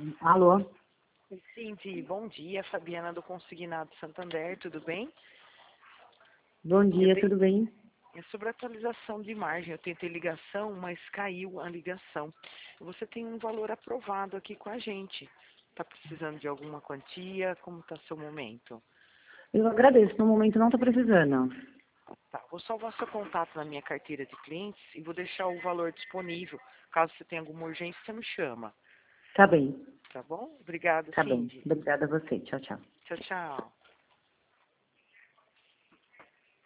Alô? Cindy, bom dia. Fabiana do Consignado Santander, tudo bem? Bom dia, tudo bem? É sobre a atualização de margem. Eu tentei ligação, mas caiu a ligação. Você tem um valor aprovado aqui com a gente. Está precisando de alguma quantia? Como está seu momento? Eu agradeço, no momento não estou precisando. Tá, vou salvar seu contato na minha carteira de clientes e vou deixar o valor disponível. Caso você tenha alguma urgência, você me chama. Tá bem, Tá bom? Obrigada, tá bem. Cindy. Obrigada a você. Tchau, tchau. Tchau, tchau.